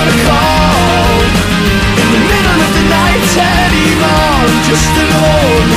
wanna call in the middle of the night anymore. I'm just an old